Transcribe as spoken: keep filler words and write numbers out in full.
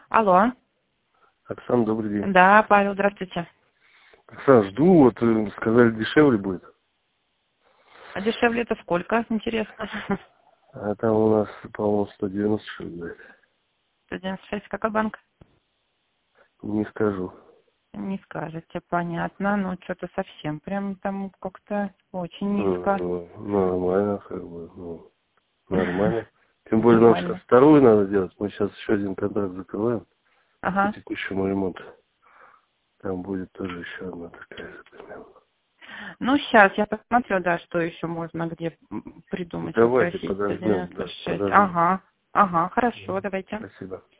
Алло. Оксана, добрый день. Да, Павел, здравствуйте. Оксана, жду, вот э, сказали, дешевле будет. А дешевле это сколько, интересно? А там у нас, по-моему, сто девяносто что ли будет. сто девяносто шесть, какой банк? Не скажу. Не скажете, понятно. Ну, что-то совсем прям там как-то очень низко. Ну, нормально, как бы, ну, нормально. Тем более нам сейчас Нормально. вторую надо делать. Мы сейчас еще один контракт закрываем по Ага. текущему ремонту. Там будет тоже еще одна такая же примерно. Ну, сейчас я посмотрю, да, что еще можно где м, придумать, Давайте попросить. сто подождем, девяносто да, шесть. подождем. Ага. Ага, хорошо, давайте. Спасибо.